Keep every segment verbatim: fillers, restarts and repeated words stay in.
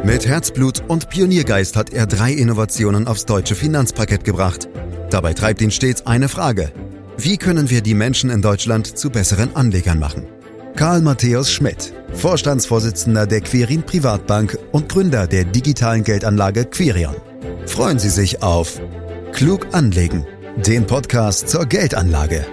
Mit Herzblut und Pioniergeist hat er drei Innovationen aufs deutsche Finanzparkett gebracht. Dabei treibt ihn stets eine Frage: Wie können wir die Menschen in Deutschland zu besseren Anlegern machen? Karl Matthäus Schmidt, Vorstandsvorsitzender der Quirin Privatbank und Gründer der digitalen Geldanlage Quirion. Freuen Sie sich auf Klug anlegen, den Podcast zur Geldanlage.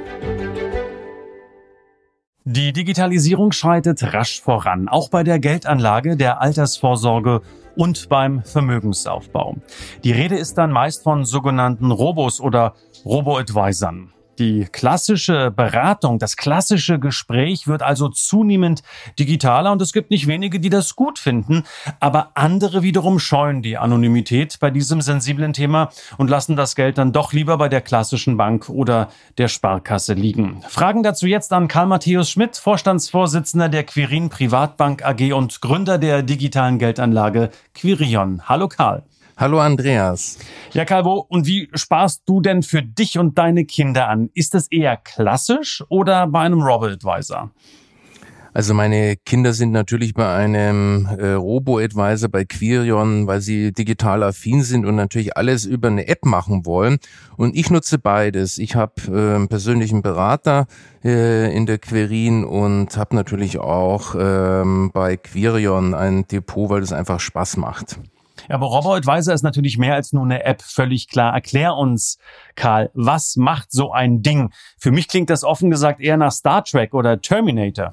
Die Digitalisierung schreitet rasch voran, auch bei der Geldanlage, der Altersvorsorge und beim Vermögensaufbau. Die Rede ist dann meist von sogenannten Robos oder Robo-Advisern. Die klassische Beratung, das klassische Gespräch wird also zunehmend digitaler und es gibt nicht wenige, die das gut finden, aber andere wiederum scheuen die Anonymität bei diesem sensiblen Thema und lassen das Geld dann doch lieber bei der klassischen Bank oder der Sparkasse liegen. Fragen dazu jetzt an Karl Matthäus Schmidt, Vorstandsvorsitzender der Quirin Privatbank A G und Gründer der digitalen Geldanlage Quirion. Hallo Karl. Hallo Andreas. Ja, Karl, wo und wie sparst du denn für dich und deine Kinder an? Ist das eher klassisch oder bei einem Robo-Advisor? Also meine Kinder sind natürlich bei einem äh, Robo-Advisor, bei Quirion, weil sie digital affin sind und natürlich alles über eine App machen wollen. Und ich nutze beides. Ich habe äh, einen persönlichen Berater äh, in der Quirin und habe natürlich auch äh, bei Quirion ein Depot, weil das einfach Spaß macht. Ja, aber Robo-Advisor ist natürlich mehr als nur eine App, völlig klar. Erklär uns, Karl, was macht so ein Ding? Für mich klingt das offen gesagt eher nach Star Trek oder Terminator.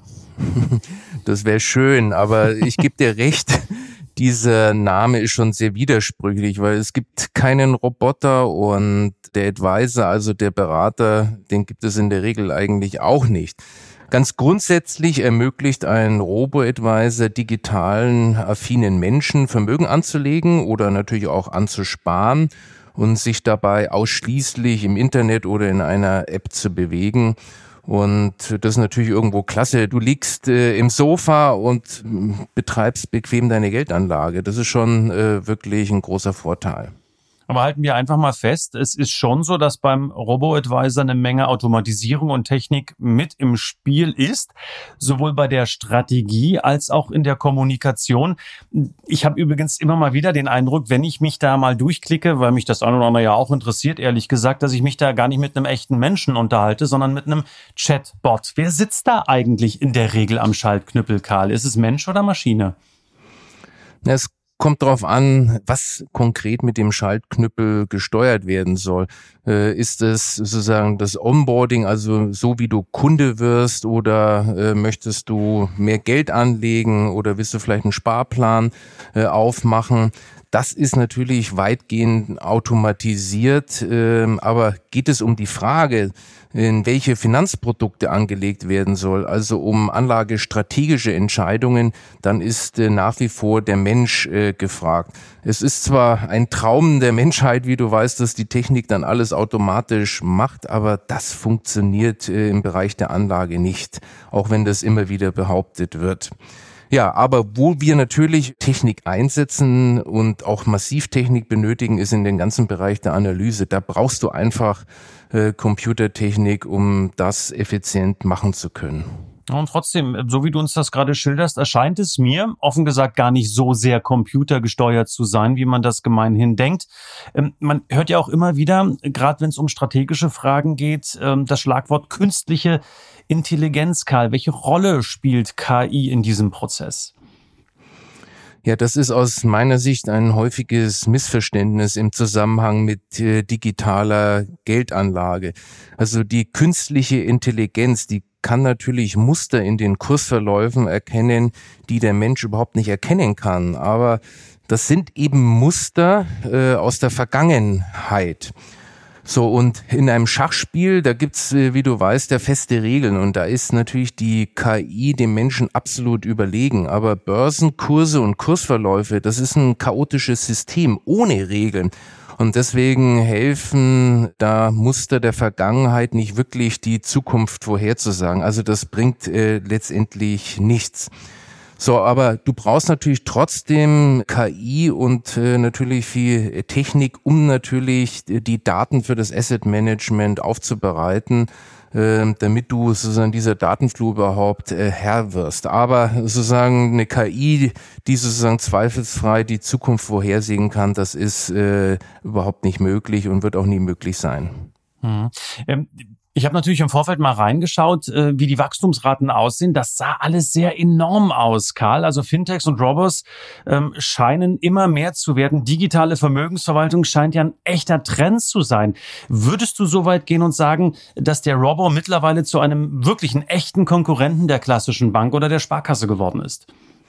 Das wäre schön, aber ich gebe dir recht, dieser Name ist schon sehr widersprüchlich, weil es gibt keinen Roboter und der Advisor, also der Berater, den gibt es in der Regel eigentlich auch nicht. Ganz grundsätzlich ermöglicht ein Robo-Advisor digitalen, affinen Menschen Vermögen anzulegen oder natürlich auch anzusparen und sich dabei ausschließlich im Internet oder in einer App zu bewegen. Und das ist natürlich irgendwo klasse. Du liegst äh, im Sofa und betreibst bequem deine Geldanlage. Das ist schon äh, wirklich ein großer Vorteil. Aber halten wir einfach mal fest, es ist schon so, dass beim Robo-Advisor eine Menge Automatisierung und Technik mit im Spiel ist, sowohl bei der Strategie als auch in der Kommunikation. Ich habe übrigens immer mal wieder den Eindruck, wenn ich mich da mal durchklicke, weil mich das eine oder andere ja auch interessiert, ehrlich gesagt, dass ich mich da gar nicht mit einem echten Menschen unterhalte, sondern mit einem Chatbot. Wer sitzt da eigentlich in der Regel am Schaltknüppel, Karl? Ist es Mensch oder Maschine? Es kommt darauf an, was konkret mit dem Schaltknüppel gesteuert werden soll. Äh, ist es sozusagen das Onboarding, also so wie du Kunde wirst, oder äh, möchtest du mehr Geld anlegen oder willst du vielleicht einen Sparplan äh, aufmachen? Das ist natürlich weitgehend automatisiert, äh, aber geht es um die Frage, in welche Finanzprodukte angelegt werden soll, also um anlagestrategische Entscheidungen, dann ist äh, nach wie vor der Mensch äh, gefragt. Es ist zwar ein Traum der Menschheit, wie du weißt, dass die Technik dann alles automatisch macht, aber das funktioniert äh, im Bereich der Anlage nicht, auch wenn das immer wieder behauptet wird. Ja, aber wo wir natürlich Technik einsetzen und auch Massivtechnik benötigen, ist in den ganzen Bereich der Analyse. Da brauchst du einfach äh, Computertechnik, um das effizient machen zu können. Und trotzdem, so wie du uns das gerade schilderst, erscheint es mir, offen gesagt, gar nicht so sehr computergesteuert zu sein, wie man das gemeinhin denkt. Ähm, man hört ja auch immer wieder, gerade wenn es um strategische Fragen geht, ähm, das Schlagwort künstliche Intelligenz, Karl. Welche Rolle spielt K I in diesem Prozess? Ja, das ist aus meiner Sicht ein häufiges Missverständnis im Zusammenhang mit äh, digitaler Geldanlage. Also die künstliche Intelligenz, die kann natürlich Muster in den Kursverläufen erkennen, die der Mensch überhaupt nicht erkennen kann. Aber das sind eben Muster äh, aus der Vergangenheit. So, und in einem Schachspiel, da gibt's, wie du weißt, ja feste Regeln und da ist natürlich die K I dem Menschen absolut überlegen. Aber Börsenkurse und Kursverläufe, das ist ein chaotisches System ohne Regeln. Und deswegen helfen da Muster der Vergangenheit nicht wirklich, die Zukunft vorherzusagen. Also das bringt äh, letztendlich nichts. So, aber du brauchst natürlich trotzdem K I und äh, natürlich viel Technik, um natürlich die Daten für das Asset Management aufzubereiten, äh, damit du sozusagen dieser Datenflut überhaupt äh, Herr wirst. Aber sozusagen eine K I, die sozusagen zweifelsfrei die Zukunft vorhersehen kann, das ist äh, überhaupt nicht möglich und wird auch nie möglich sein. Hm. Ähm Ich habe natürlich im Vorfeld mal reingeschaut, wie die Wachstumsraten aussehen. Das sah alles sehr enorm aus, Karl. Also Fintechs und Robos ähm, scheinen immer mehr zu werden. Digitale Vermögensverwaltung scheint ja ein echter Trend zu sein. Würdest du so weit gehen und sagen, dass der Robo mittlerweile zu einem wirklichen, echten Konkurrenten der klassischen Bank oder der Sparkasse geworden ist?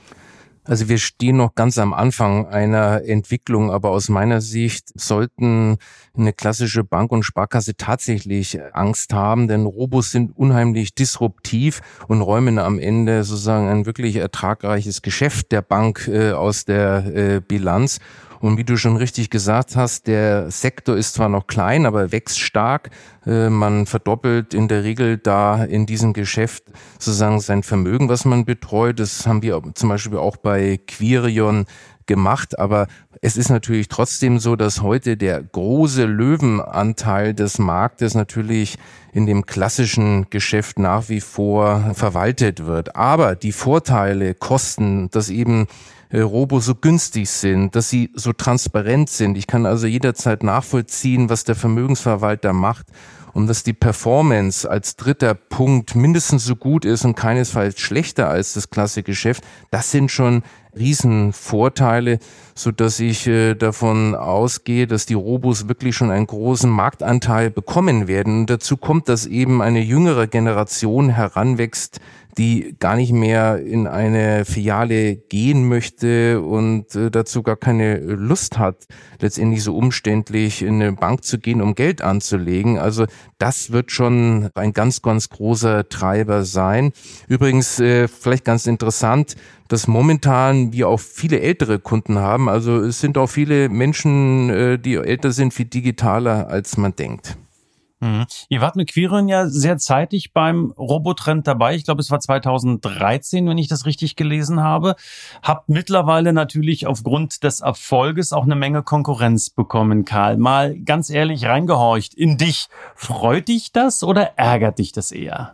Also wir stehen noch ganz am Anfang einer Entwicklung, aber aus meiner Sicht sollten eine klassische Bank und Sparkasse tatsächlich Angst haben, denn Robos sind unheimlich disruptiv und räumen am Ende sozusagen ein wirklich ertragreiches Geschäft der Bank äh, aus der äh, Bilanz. Und wie du schon richtig gesagt hast, der Sektor ist zwar noch klein, aber wächst stark. Man verdoppelt in der Regel da in diesem Geschäft sozusagen sein Vermögen, was man betreut. Das haben wir zum Beispiel auch bei Quirion gemacht. Aber es ist natürlich trotzdem so, dass heute der große Löwenanteil des Marktes natürlich in dem klassischen Geschäft nach wie vor verwaltet wird. Aber die Vorteile, Kosten, dass eben Robo so günstig sind, dass sie so transparent sind. Ich kann also jederzeit nachvollziehen, was der Vermögensverwalter macht, und dass die Performance als dritter Punkt mindestens so gut ist und keinesfalls schlechter als das klassische Geschäft. Das sind schon Riesenvorteile, so dass ich äh, davon ausgehe, dass die Robos wirklich schon einen großen Marktanteil bekommen werden. Und dazu kommt, dass eben eine jüngere Generation heranwächst, die gar nicht mehr in eine Filiale gehen möchte und äh, dazu gar keine Lust hat, letztendlich so umständlich in eine Bank zu gehen, um Geld anzulegen. Also das wird schon ein ganz, ganz großer Treiber sein. Übrigens, äh, vielleicht ganz interessant, dass momentan wir auch viele ältere Kunden haben. Also es sind auch viele Menschen, äh, die älter sind, viel digitaler, als man denkt. Mhm. Ihr wart mit Quirion ja sehr zeitig beim Robotrend dabei. Ich glaube, es war zweitausenddreizehn, wenn ich das richtig gelesen habe. Habt mittlerweile natürlich aufgrund des Erfolges auch eine Menge Konkurrenz bekommen, Karl. Mal ganz ehrlich reingehorcht in dich. Freut dich das oder ärgert dich das eher?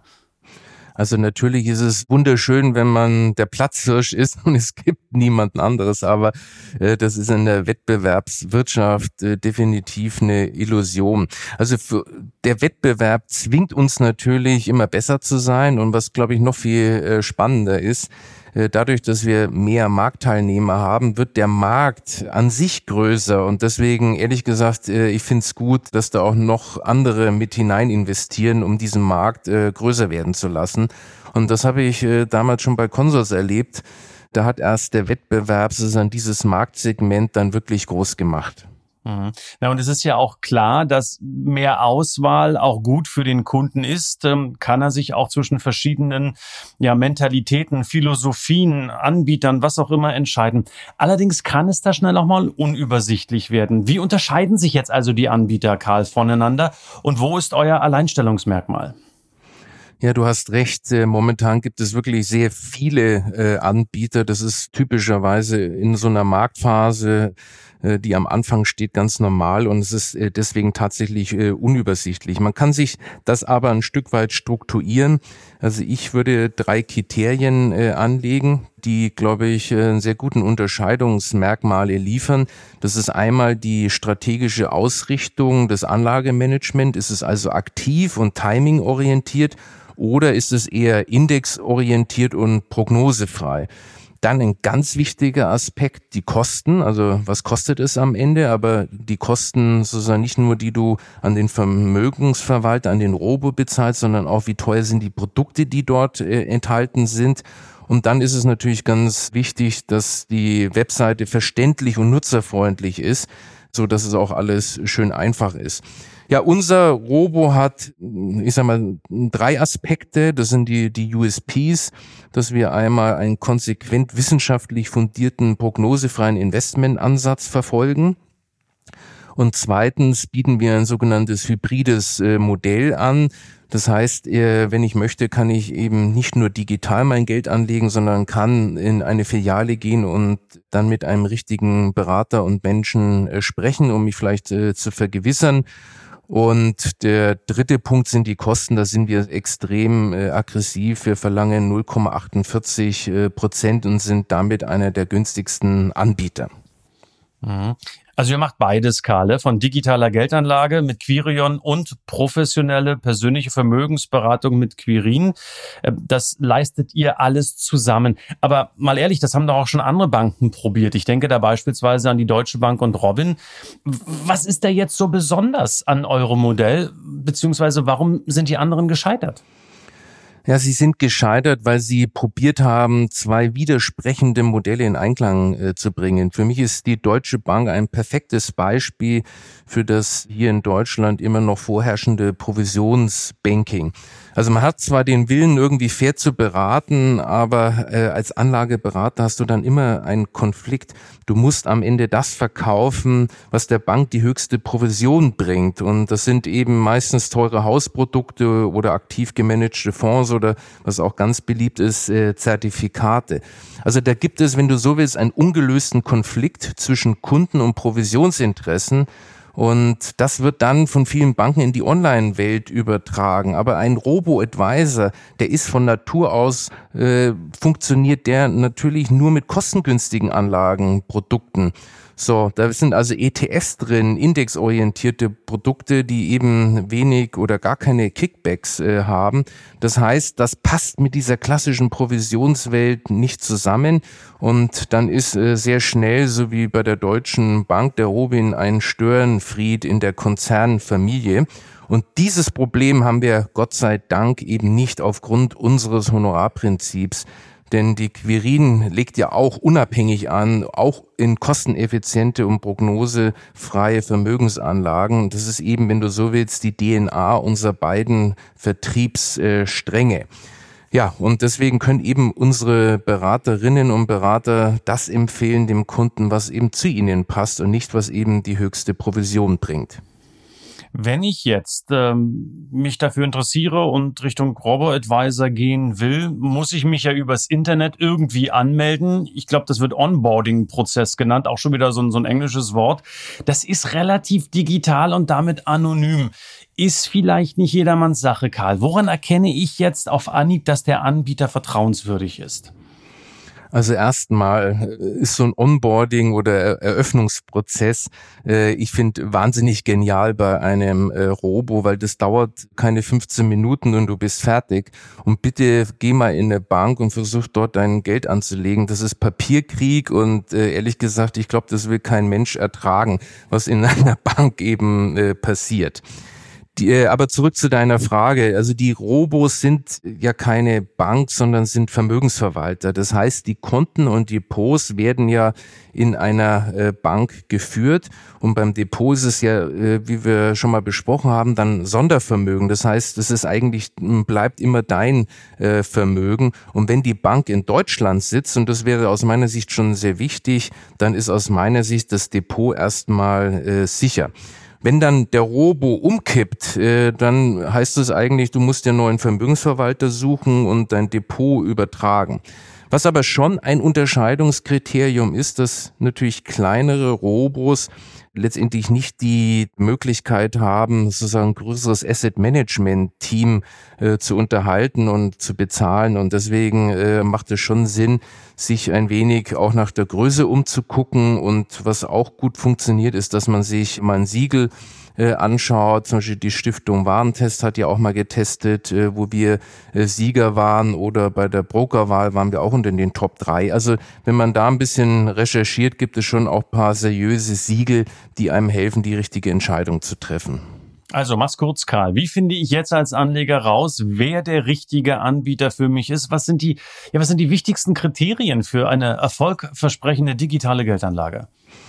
Also natürlich ist es wunderschön, wenn man der Platzhirsch ist und es gibt niemanden anderes, aber äh, das ist in der Wettbewerbswirtschaft äh, definitiv eine Illusion. Also für, der Wettbewerb zwingt uns natürlich immer besser zu sein, und was, glaube ich, noch viel äh, spannender ist, dadurch, dass wir mehr Marktteilnehmer haben, wird der Markt an sich größer, und deswegen, ehrlich gesagt, ich finde es gut, dass da auch noch andere mit hinein investieren, um diesen Markt größer werden zu lassen. Und das habe ich damals schon bei Consors erlebt. Da hat erst der Wettbewerb sozusagen dieses Marktsegment dann wirklich groß gemacht. Mhm. Na, und es ist ja auch klar, dass mehr Auswahl auch gut für den Kunden ist. Ähm, kann er sich auch zwischen verschiedenen ja, Mentalitäten, Philosophien, Anbietern, was auch immer entscheiden. Allerdings kann es da schnell auch mal unübersichtlich werden. Wie unterscheiden sich jetzt also die Anbieter, Karl, voneinander? Und wo ist euer Alleinstellungsmerkmal? Ja, du hast recht. Momentan gibt es wirklich sehr viele äh, Anbieter. Das ist typischerweise in so einer Marktphase, äh, die am Anfang steht, ganz normal, und es ist äh, deswegen tatsächlich äh, unübersichtlich. Man kann sich das aber ein Stück weit strukturieren. Also ich würde drei Kriterien äh, anlegen, die, glaube ich, äh, einen sehr guten Unterscheidungsmerkmale liefern. Das ist einmal die strategische Ausrichtung des Anlagemanagements. Ist es also aktiv und timingorientiert? Oder ist es eher indexorientiert und prognosefrei? Dann ein ganz wichtiger Aspekt, die Kosten. Also was kostet es am Ende? Aber die Kosten sozusagen nicht nur, die du an den Vermögensverwalter, an den Robo bezahlst, sondern auch, wie teuer sind die Produkte, die dort äh, enthalten sind. Und dann ist es natürlich ganz wichtig, dass die Webseite verständlich und nutzerfreundlich ist, so dass es auch alles schön einfach ist. Ja, unser Robo hat, ich sag mal, drei Aspekte. Das sind die, die U S Ps, dass wir einmal einen konsequent wissenschaftlich fundierten, prognosefreien Investmentansatz verfolgen. Und zweitens bieten wir ein sogenanntes hybrides äh, Modell an. Das heißt, äh, wenn ich möchte, kann ich eben nicht nur digital mein Geld anlegen, sondern kann in eine Filiale gehen und dann mit einem richtigen Berater und Menschen äh, sprechen, um mich vielleicht äh, zu vergewissern. Und der dritte Punkt sind die Kosten. Da sind wir extrem äh, aggressiv. Wir verlangen null Komma achtundvierzig äh, Prozent und sind damit einer der günstigsten Anbieter. Mhm. Also ihr macht beides, Karl, von digitaler Geldanlage mit Quirion und professionelle persönliche Vermögensberatung mit Quirin. Das leistet ihr alles zusammen. Aber mal ehrlich, das haben doch auch schon andere Banken probiert. Ich denke da beispielsweise an die Deutsche Bank und Robin. Was ist da jetzt so besonders an eurem Modell? Beziehungsweise warum sind die anderen gescheitert? Ja, sie sind gescheitert, weil sie probiert haben, zwei widersprechende Modelle in Einklang äh, zu bringen. Für mich ist die Deutsche Bank ein perfektes Beispiel für das hier in Deutschland immer noch vorherrschende Provisionsbanking. Also man hat zwar den Willen, irgendwie fair zu beraten, aber äh, als Anlageberater hast du dann immer einen Konflikt. Du musst am Ende das verkaufen, was der Bank die höchste Provision bringt. Und das sind eben meistens teure Hausprodukte oder aktiv gemanagte Fonds oder was auch ganz beliebt ist, äh, Zertifikate. Also da gibt es, wenn du so willst, einen ungelösten Konflikt zwischen Kunden und Provisionsinteressen. Und das wird dann von vielen Banken in die Online-Welt übertragen. Aber ein Robo-Advisor, der ist von Natur aus, äh, funktioniert der natürlich nur mit kostengünstigen Anlagenprodukten. So, da sind also E T Fs drin, indexorientierte Produkte, die eben wenig oder gar keine Kickbacks äh, haben. Das heißt, das passt mit dieser klassischen Provisionswelt nicht zusammen und dann ist äh, sehr schnell, so wie bei der Deutschen Bank, der Robin ein Störenfried in der Konzernfamilie. Und dieses Problem haben wir Gott sei Dank eben nicht aufgrund unseres Honorarprinzips. Denn die Quirin legt ja auch unabhängig an, auch in kosteneffiziente und prognosefreie Vermögensanlagen. Das ist eben, wenn du so willst, die D N A unserer beiden Vertriebsstränge. Ja, und deswegen können eben unsere Beraterinnen und Berater das empfehlen dem Kunden, was eben zu ihnen passt und nicht, was eben die höchste Provision bringt. Wenn ich jetzt ähm, mich dafür interessiere und Richtung Robo-Advisor gehen will, muss ich mich ja übers Internet irgendwie anmelden. Ich glaube, das wird Onboarding-Prozess genannt, auch schon wieder so ein, so ein englisches Wort. Das ist relativ digital und damit anonym. Ist vielleicht nicht jedermanns Sache, Karl. Woran erkenne ich jetzt auf Anhieb, dass der Anbieter vertrauenswürdig ist? Also erstmal ist so ein Onboarding oder Eröffnungsprozess, äh, ich finde wahnsinnig genial bei einem äh, Robo, weil das dauert keine fünfzehn Minuten und du bist fertig. Und bitte geh mal in eine Bank und versuch dort dein Geld anzulegen. Das ist Papierkrieg und äh, ehrlich gesagt, ich glaube, das will kein Mensch ertragen, was in einer Bank eben äh, passiert. Die, aber zurück zu deiner Frage. Also die Robos sind ja keine Bank, sondern sind Vermögensverwalter. Das heißt, die Konten und Depots werden ja in einer äh, Bank geführt. Und beim Depot ist es ja, äh, wie wir schon mal besprochen haben, dann Sondervermögen. Das heißt, es ist eigentlich, bleibt immer dein äh, Vermögen. Und wenn die Bank in Deutschland sitzt, und das wäre aus meiner Sicht schon sehr wichtig, dann ist aus meiner Sicht das Depot erstmal äh, sicher. Wenn dann der Robo umkippt, äh, dann heißt es eigentlich, du musst dir einen neuen Vermögensverwalter suchen und dein Depot übertragen. Was aber schon ein Unterscheidungskriterium ist, dass natürlich kleinere Robos letztendlich nicht die Möglichkeit haben, sozusagen ein größeres Asset-Management-Team äh, zu unterhalten und zu bezahlen. Und deswegen äh, macht es schon Sinn, sich ein wenig auch nach der Größe umzugucken. Und was auch gut funktioniert, ist, dass man sich mal ein Siegel äh, anschaut. Zum Beispiel die Stiftung Warentest hat ja auch mal getestet, äh, wo wir äh, Sieger waren, oder bei der Brokerwahl waren wir auch unter den Top drei. Also wenn man da ein bisschen recherchiert, gibt es schon auch ein paar seriöse Siegel, die einem helfen, die richtige Entscheidung zu treffen. Also mach's kurz, Karl. Wie finde ich jetzt als Anleger raus, wer der richtige Anbieter für mich ist? Was sind die, ja, was sind die wichtigsten Kriterien für eine erfolgversprechende digitale Geldanlage?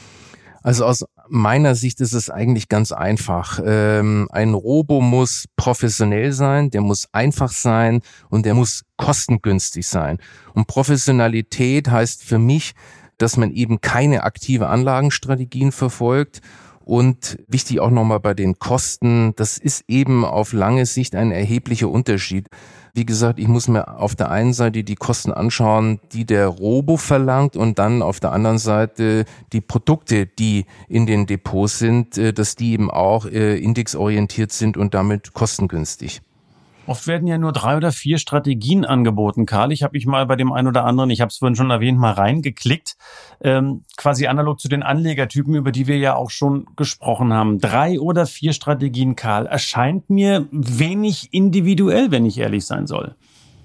Also aus meiner Sicht ist es eigentlich ganz einfach. Ähm, ein Robo muss professionell sein, der muss einfach sein und der muss kostengünstig sein. Und Professionalität heißt für mich, dass man eben keine aktive Anlagenstrategien verfolgt Und wichtig auch nochmal bei den Kosten, das ist eben auf lange Sicht ein erheblicher Unterschied. Wie gesagt, ich muss mir auf der einen Seite die Kosten anschauen, die der Robo verlangt, und dann auf der anderen Seite die Produkte, die in den Depots sind, dass die eben auch indexorientiert sind und damit kostengünstig. Oft werden ja nur drei oder vier Strategien angeboten, Karl. Ich habe mich mal bei dem einen oder anderen, ich habe es vorhin schon erwähnt, mal reingeklickt, ähm, quasi analog zu den Anlegertypen, über die wir ja auch schon gesprochen haben. Drei oder vier Strategien, Karl, erscheint mir wenig individuell, wenn ich ehrlich sein soll.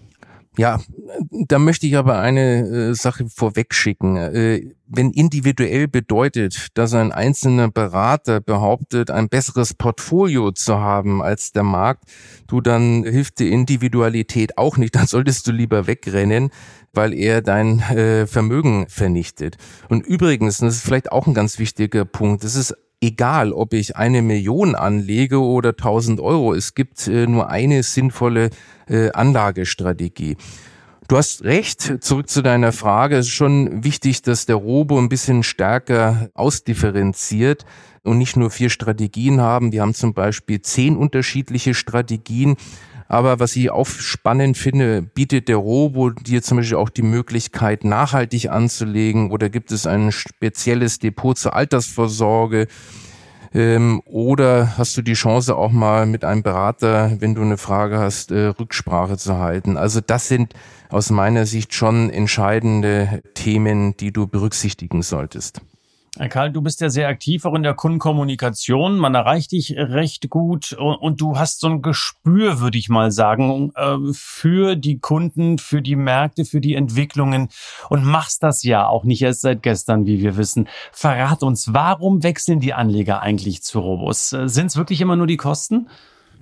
Ja, da möchte ich aber eine äh, Sache vorwegschicken. Äh, wenn individuell bedeutet, dass ein einzelner Berater behauptet, ein besseres Portfolio zu haben als der Markt, du, dann hilft die Individualität auch nicht. Dann solltest du lieber wegrennen, weil er dein äh, Vermögen vernichtet. Und übrigens, das ist vielleicht auch ein ganz wichtiger Punkt, das ist egal, ob ich eine Million anlege oder tausend Euro. Es gibt äh, nur eine sinnvolle äh, Anlagestrategie. Du hast recht, zurück zu deiner Frage. Es ist schon wichtig, dass der Robo ein bisschen stärker ausdifferenziert und nicht nur vier Strategien haben. Wir haben zum Beispiel zehn unterschiedliche Strategien. Aber was ich auch spannend finde, bietet der Robo dir zum Beispiel auch die Möglichkeit, nachhaltig anzulegen, oder gibt es ein spezielles Depot zur Altersvorsorge, ähm, oder hast du die Chance auch mal mit einem Berater, wenn du eine Frage hast, äh, Rücksprache zu halten. Also das sind aus meiner Sicht schon entscheidende Themen, die du berücksichtigen solltest. Herr Karl, du bist ja sehr aktiv auch in der Kundenkommunikation. Man erreicht dich recht gut und du hast so ein Gespür, würde ich mal sagen, für die Kunden, für die Märkte, für die Entwicklungen und machst das ja auch nicht erst seit gestern, wie wir wissen. Verrat uns, warum wechseln die Anleger eigentlich zu Robos? Sind es wirklich immer nur die Kosten?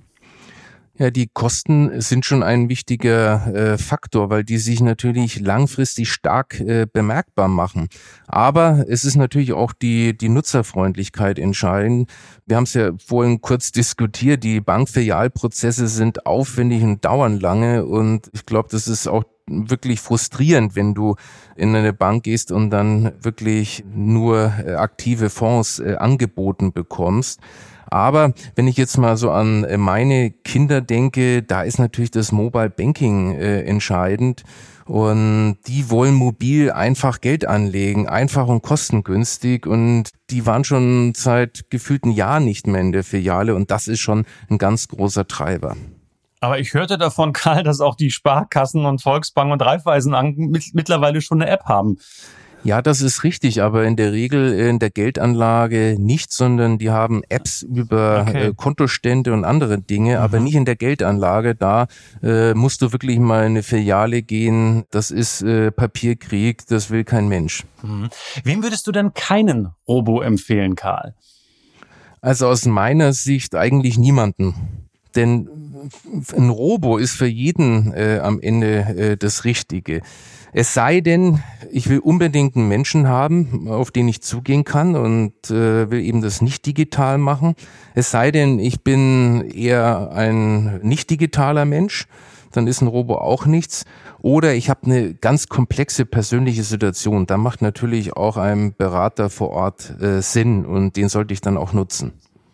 Ja, die Kosten sind schon ein wichtiger äh, Faktor, weil die sich natürlich langfristig stark äh, bemerkbar machen. Aber es ist natürlich auch die die Nutzerfreundlichkeit entscheidend. Wir haben es ja vorhin kurz diskutiert, die Bankfilialprozesse sind aufwendig und dauern lange, und ich glaube, das ist auch wirklich frustrierend, wenn du in eine Bank gehst und dann wirklich nur äh, aktive Fonds äh, angeboten bekommst. Aber wenn ich jetzt mal so an meine Kinder denke, da ist natürlich das Mobile Banking äh, entscheidend. Und die wollen mobil einfach Geld anlegen, einfach und kostengünstig. Und die waren schon seit gefühlten Jahren nicht mehr in der Filiale. Und das ist schon ein ganz großer Treiber. Aber ich hörte davon, Karl, dass auch die Sparkassen und Volksbank und Raiffeisenbanken mit, mittlerweile schon eine App haben. Ja, das ist richtig, aber in der Regel in der Geldanlage nicht, sondern die haben Apps über okay. äh, Kontostände und andere Dinge, mhm. aber nicht in der Geldanlage. Da äh, musst du wirklich mal in eine Filiale gehen. Das ist äh, Papierkrieg, das will kein Mensch. Mhm. Wem würdest du denn keinen Robo empfehlen, Karl? Also aus meiner Sicht eigentlich niemanden. Denn ein Robo ist für jeden äh, am Ende äh, das Richtige. Es sei denn, ich will unbedingt einen Menschen haben, auf den ich zugehen kann und äh, will eben das nicht digital machen. Es sei denn, ich bin eher ein nicht digitaler Mensch, dann ist ein Robo auch nichts. Oder ich habe eine ganz komplexe persönliche Situation. Da macht natürlich auch ein Berater vor Ort äh, Sinn, und den sollte ich dann auch nutzen.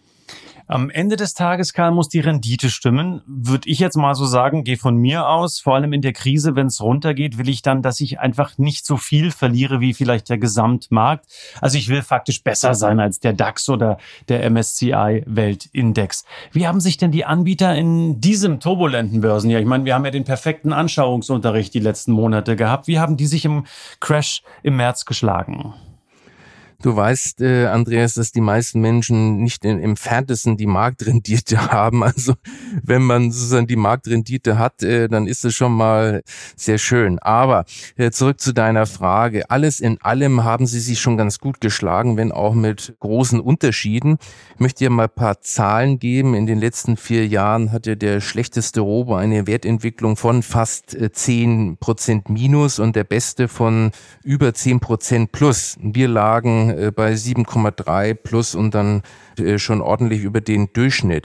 Am Ende des Tages, Karl, muss die Rendite stimmen. Würde ich jetzt mal so sagen, gehe von mir aus, vor allem in der Krise, wenn es runtergeht, will ich dann, dass ich einfach nicht so viel verliere wie vielleicht der Gesamtmarkt. Also ich will faktisch besser sein als der DAX oder der M S C I-Weltindex. Wie haben sich denn die Anbieter in diesem turbulenten Börsenjahr, ich meine, wir haben ja den perfekten Anschauungsunterricht die letzten Monate gehabt, wie haben die sich im Crash im März geschlagen? Du weißt, äh, Andreas, dass die meisten Menschen nicht im entferntesten die Marktrendite haben. Also wenn man sozusagen die Marktrendite hat, äh, dann ist es schon mal sehr schön. Aber äh, zurück zu deiner Frage. Alles in allem haben sie sich schon ganz gut geschlagen, wenn auch mit großen Unterschieden. Ich möchte dir mal ein paar Zahlen geben. In den letzten vier Jahren hatte der schlechteste Robo eine Wertentwicklung von fast zehn Prozent minus und der beste von über zehn Prozent plus. Wir lagen bei sieben Komma drei plus und dann schon ordentlich über den Durchschnitt.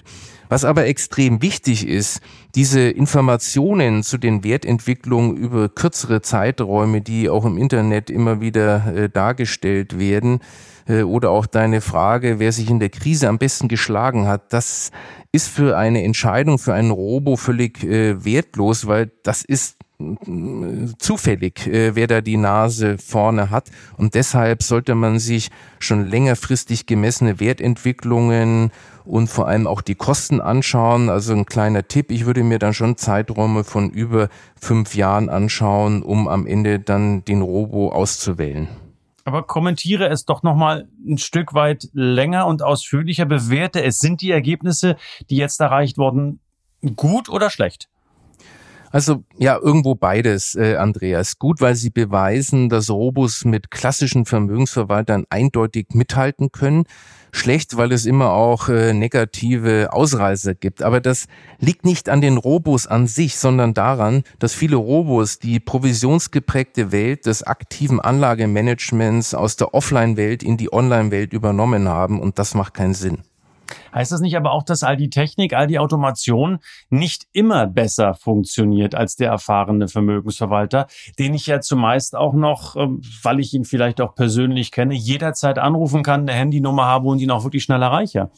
Was aber extrem wichtig ist, diese Informationen zu den Wertentwicklungen über kürzere Zeiträume, die auch im Internet immer wieder äh, dargestellt werden, äh, oder auch deine Frage, wer sich in der Krise am besten geschlagen hat, das ist für eine Entscheidung für einen Robo völlig äh, wertlos, weil das ist zufällig, äh, wer da die Nase vorne hat. Und deshalb sollte man sich schon längerfristig gemessene Wertentwicklungen und vor allem auch die Kosten anschauen. Also ein kleiner Tipp, ich würde mir dann schon Zeiträume von über fünf Jahren anschauen, um am Ende dann den Robo auszuwählen. Aber kommentiere es doch nochmal ein Stück weit länger und ausführlicher. Bewerte es. Sind die Ergebnisse, die jetzt erreicht wurden, gut oder schlecht? Also ja, irgendwo beides, äh, Andreas. Gut, weil sie beweisen, dass Robos mit klassischen Vermögensverwaltern eindeutig mithalten können. Schlecht, weil es immer auch äh, negative Ausreißer gibt. Aber das liegt nicht an den Robos an sich, sondern daran, dass viele Robos die provisionsgeprägte Welt des aktiven Anlagemanagements aus der Offline-Welt in die Online-Welt übernommen haben. Und das macht keinen Sinn. Heißt das nicht aber auch, dass all die Technik, all die Automation nicht immer besser funktioniert als der erfahrene Vermögensverwalter, den ich ja zumeist auch noch, weil ich ihn vielleicht auch persönlich kenne, jederzeit anrufen kann, eine Handynummer habe und ihn auch wirklich schnell erreiche?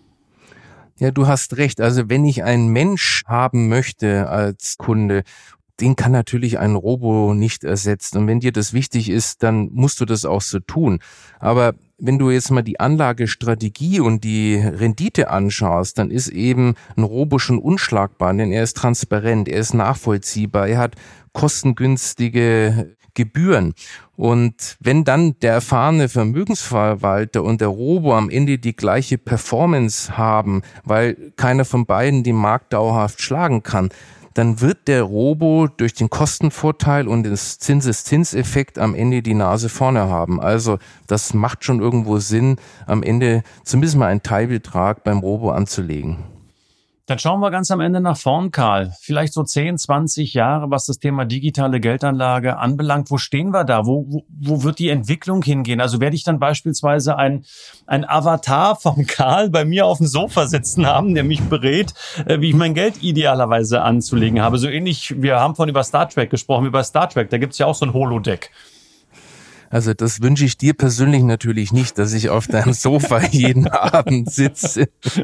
Ja, du hast recht. Also wenn ich einen Mensch haben möchte als Kunde, den kann natürlich ein Robo nicht ersetzen. Und wenn dir das wichtig ist, dann musst du das auch so tun. Aber wenn du jetzt mal die Anlagestrategie und die Rendite anschaust, dann ist eben ein Robo schon unschlagbar, denn er ist transparent, er ist nachvollziehbar, er hat kostengünstige Gebühren. Und wenn dann der erfahrene Vermögensverwalter und der Robo am Ende die gleiche Performance haben, weil keiner von beiden den Markt dauerhaft schlagen kann, dann wird der Robo durch den Kostenvorteil und den Zinseszinseffekt am Ende die Nase vorne haben. Also das macht schon irgendwo Sinn, am Ende zumindest mal einen Teilbetrag beim Robo anzulegen. Dann schauen wir ganz am Ende nach vorn, Karl. Vielleicht so zehn, zwanzig Jahre, was das Thema digitale Geldanlage anbelangt. Wo stehen wir da? Wo, wo, wo wird die Entwicklung hingehen? Also werde ich dann beispielsweise ein, ein Avatar vom Karl bei mir auf dem Sofa sitzen haben, der mich berät, wie ich mein Geld idealerweise anzulegen habe. So ähnlich, wir haben vorhin über Star Trek gesprochen, über Star Trek. Da gibt's ja auch so ein Holodeck. Also das wünsche ich dir persönlich natürlich nicht, dass ich auf deinem Sofa jeden Abend sitze.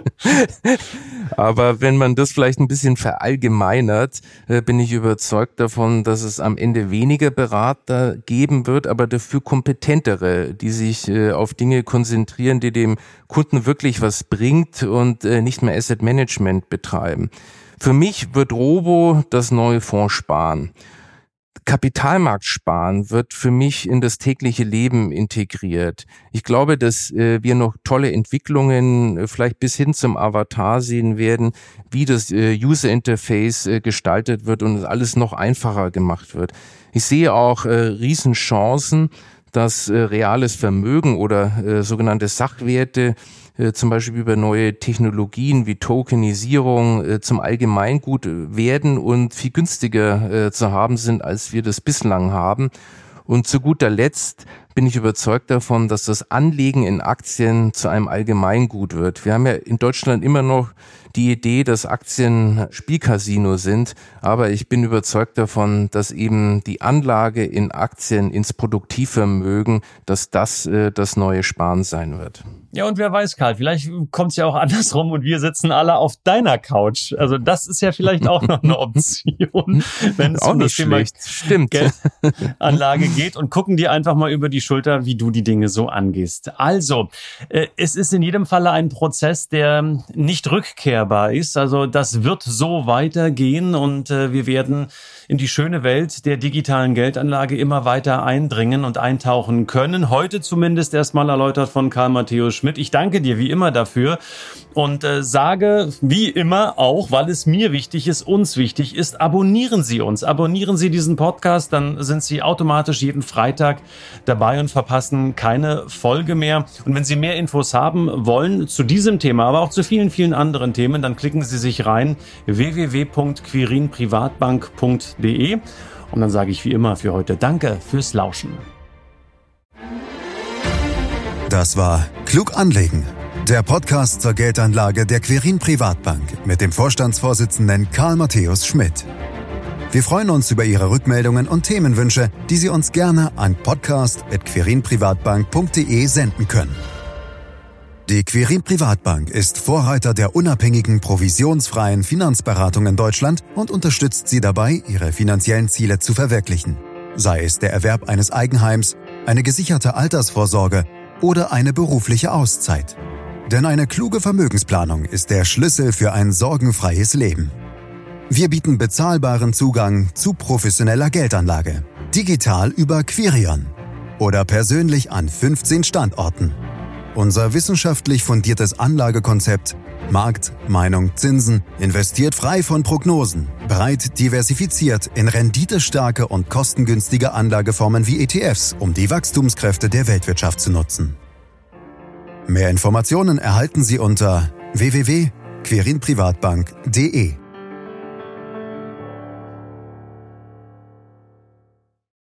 Aber wenn man das vielleicht ein bisschen verallgemeinert, bin ich überzeugt davon, dass es am Ende weniger Berater geben wird, aber dafür kompetentere, die sich auf Dinge konzentrieren, die dem Kunden wirklich was bringt und nicht mehr Asset Management betreiben. Für mich wird Robo das neue Fondssparen. Kapitalmarktsparen wird für mich in das tägliche Leben integriert. Ich glaube, dass äh, wir noch tolle Entwicklungen äh, vielleicht bis hin zum Avatar sehen werden, wie das äh, User Interface äh, gestaltet wird und es alles noch einfacher gemacht wird. Ich sehe auch äh, Riesenchancen, dass äh, reales Vermögen oder äh, sogenannte Sachwerte äh, zum Beispiel über neue Technologien wie Tokenisierung äh, zum Allgemeingut werden und viel günstiger äh, zu haben sind, als wir das bislang haben. Und zu guter Letzt bin ich überzeugt davon, dass das Anlegen in Aktien zu einem Allgemeingut wird. Wir haben ja in Deutschland immer noch die Idee, dass Aktien Spielcasino sind, aber ich bin überzeugt davon, dass eben die Anlage in Aktien ins Produktivvermögen, dass das äh, das neue Sparen sein wird. Ja, und wer weiß, Karl, vielleicht kommt es ja auch andersrum und wir sitzen alle auf deiner Couch. Also das ist ja vielleicht auch noch eine Option, wenn es auch um das Thema Stimmt. Geldanlage geht, und gucken dir einfach mal über die Schulter, wie du die Dinge so angehst. Also, äh, es ist in jedem Falle ein Prozess, der nicht rückkehrbar ist. Also das wird so weitergehen und äh, wir werden in die schöne Welt der digitalen Geldanlage immer weiter eindringen und eintauchen können. Heute zumindest erstmal erläutert von Karl Matthäus Schmidt. Ich danke dir wie immer dafür und äh, sage wie immer auch, weil es mir wichtig ist, uns wichtig ist, abonnieren Sie uns. Abonnieren Sie diesen Podcast, dann sind Sie automatisch jeden Freitag dabei und verpassen keine Folge mehr. Und wenn Sie mehr Infos haben wollen zu diesem Thema, aber auch zu vielen, vielen anderen Themen, dann klicken Sie sich rein w w w punkt quirin privatbank punkt de. Und dann sage ich wie immer für heute Danke fürs Lauschen. Das war Klug anlegen. Der Podcast zur Geldanlage der Quirin Privatbank mit dem Vorstandsvorsitzenden Karl Matthäus Schmidt. Wir freuen uns über Ihre Rückmeldungen und Themenwünsche, die Sie uns gerne an podcast at quirin privatbank punkt de senden können. Die Quirin Privatbank ist Vorreiter der unabhängigen, provisionsfreien Finanzberatung in Deutschland und unterstützt Sie dabei, Ihre finanziellen Ziele zu verwirklichen. Sei es der Erwerb eines Eigenheims, eine gesicherte Altersvorsorge oder eine berufliche Auszeit. Denn eine kluge Vermögensplanung ist der Schlüssel für ein sorgenfreies Leben. Wir bieten bezahlbaren Zugang zu professioneller Geldanlage, digital über Quirion oder persönlich an fünfzehn Standorten. Unser wissenschaftlich fundiertes Anlagekonzept Markt, Meinung, Zinsen investiert frei von Prognosen, breit diversifiziert in renditestarke und kostengünstige Anlageformen wie E T Fs, um die Wachstumskräfte der Weltwirtschaft zu nutzen. Mehr Informationen erhalten Sie unter w w w punkt quirin privatbank punkt de.